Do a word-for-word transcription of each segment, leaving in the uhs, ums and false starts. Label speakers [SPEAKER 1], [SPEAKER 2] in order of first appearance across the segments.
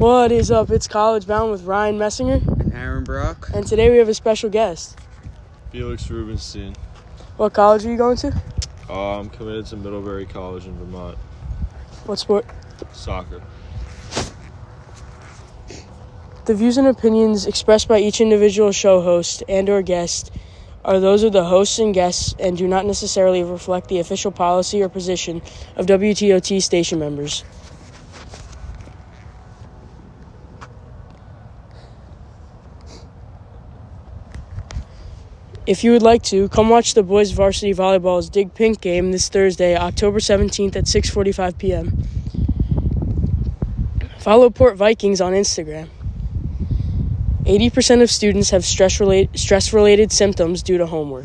[SPEAKER 1] What is up? It's College Bound with Ryan Messinger
[SPEAKER 2] and Aaron Brock.
[SPEAKER 1] And today we have a special guest.
[SPEAKER 3] Felix Rubenstein.
[SPEAKER 1] What college are you going to?
[SPEAKER 3] Uh, I'm committed to Middlebury College in Vermont.
[SPEAKER 1] What sport?
[SPEAKER 3] Soccer.
[SPEAKER 1] The views and opinions expressed by each individual show host and or guest are those of the hosts and guests and do not necessarily reflect the official policy or position of W T O T station members. If you would like to, come watch the boys varsity volleyball's Dig Pink game this Thursday, October seventeenth at six forty-five p.m. Follow Port Vikings on Instagram. eighty percent of students have stress-related, stress-related symptoms due to homework.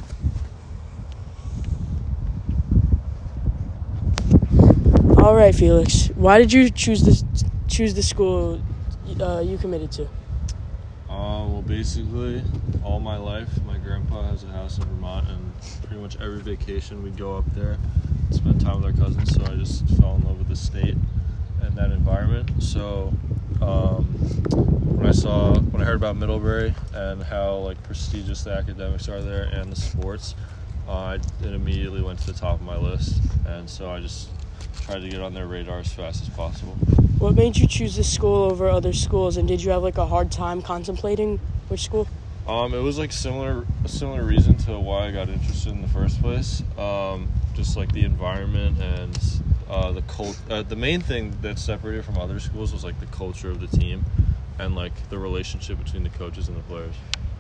[SPEAKER 1] All right, Felix. Why did you choose this, choose the school uh, you committed to?
[SPEAKER 3] Uh, well, basically, all my life, my grandpa has a house in Vermont, and pretty much every vacation we'd go up there and spend time with our cousins, so I just fell in love with the state and that environment. So um, when I saw, when I heard about Middlebury and how like prestigious the academics are there and the sports, uh, I, it immediately went to the top of my list, and so I just tried to get on their radar as fast as possible.
[SPEAKER 1] What made you choose this school over other schools, and did you have like a hard time contemplating which school?
[SPEAKER 3] Um, it was like similar, a similar reason to why I got interested in the first place. Um, just like the environment and uh, the cult. Uh, the main thing that separated from other schools was like the culture of the team and like the relationship between the coaches and the players.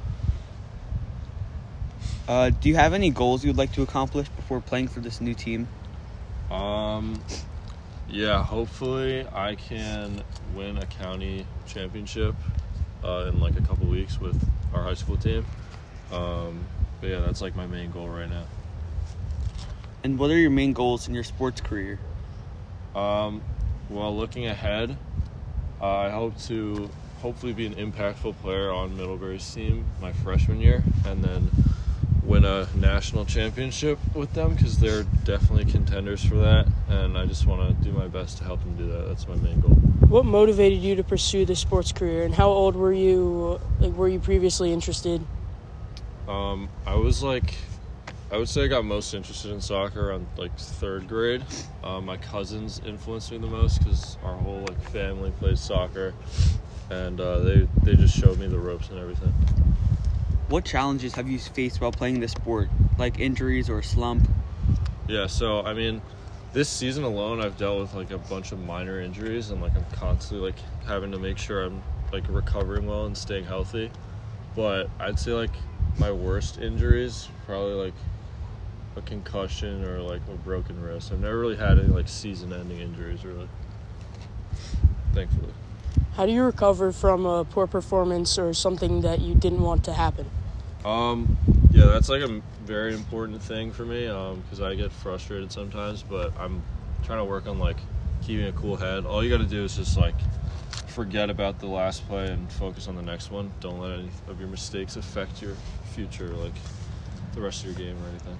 [SPEAKER 2] Uh, do you have any goals you would like to accomplish before playing for this new team?
[SPEAKER 3] Um, yeah, hopefully I can win a county championship uh, in like a couple weeks with our high school team. Um, but yeah, that's like my main goal right now.
[SPEAKER 2] And what are your main goals in your sports career?
[SPEAKER 3] Um, well, looking ahead, uh, I hope to hopefully be an impactful player on Middlebury's team my freshman year, and then win a national championship with them, because they're definitely contenders for that, and I just want to do my best to help them do that. That's my main goal.
[SPEAKER 1] What motivated you to pursue the sports career, and how old were you, like, were you previously interested?
[SPEAKER 3] Um, I was like, I would say I got most interested in soccer around like third grade. Um, my cousins influenced me the most because our whole like family plays soccer, and uh, they they just showed me the ropes and everything.
[SPEAKER 2] What challenges have you faced while playing this sport, like injuries or a slump?
[SPEAKER 3] Yeah, so I mean, this season alone, I've dealt with like a bunch of minor injuries, and like I'm constantly like having to make sure I'm like recovering well and staying healthy. But I'd say like my worst injuries probably like a concussion or like a broken wrist. I've never really had any like season-ending injuries, really, thankfully.
[SPEAKER 1] How do you recover from a poor performance or something that you didn't want to happen?
[SPEAKER 3] Um, yeah, that's like a very important thing for me, um, because I get frustrated sometimes, but I'm trying to work on like keeping a cool head. All you got to do is just like forget about the last play and focus on the next one. Don't let any of your mistakes affect your future, like the rest of your game or anything.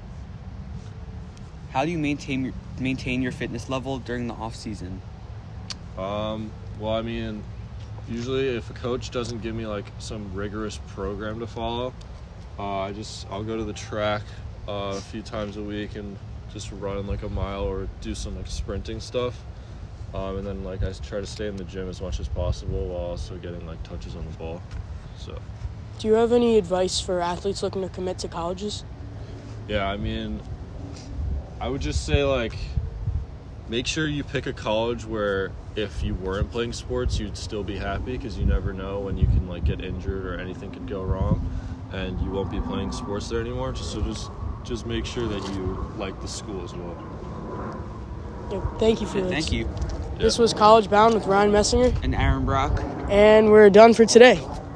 [SPEAKER 2] How do you maintain your, maintain your fitness level during the off season?
[SPEAKER 3] Um, well, I mean, usually if a coach doesn't give me like some rigorous program to follow, uh, I just I'll go to the track uh, a few times a week and just run like a mile or do some like sprinting stuff, um, and then like I try to stay in the gym as much as possible while also getting like touches on the ball. So,
[SPEAKER 1] Do you have any advice for athletes looking to commit to colleges?
[SPEAKER 3] yeah, I mean, I would just say like make sure you pick a college where if you weren't playing sports, you'd still be happy, because you never know when you can like get injured or anything could go wrong and you won't be playing sports there anymore. Just so just just make sure that you like the school as well.
[SPEAKER 1] Yeah, thank you,
[SPEAKER 2] Yeah,
[SPEAKER 1] Felix.
[SPEAKER 2] thank you.
[SPEAKER 1] This was College Bound with Ryan Messinger,
[SPEAKER 2] And Aaron Brock.
[SPEAKER 1] and we're done for today.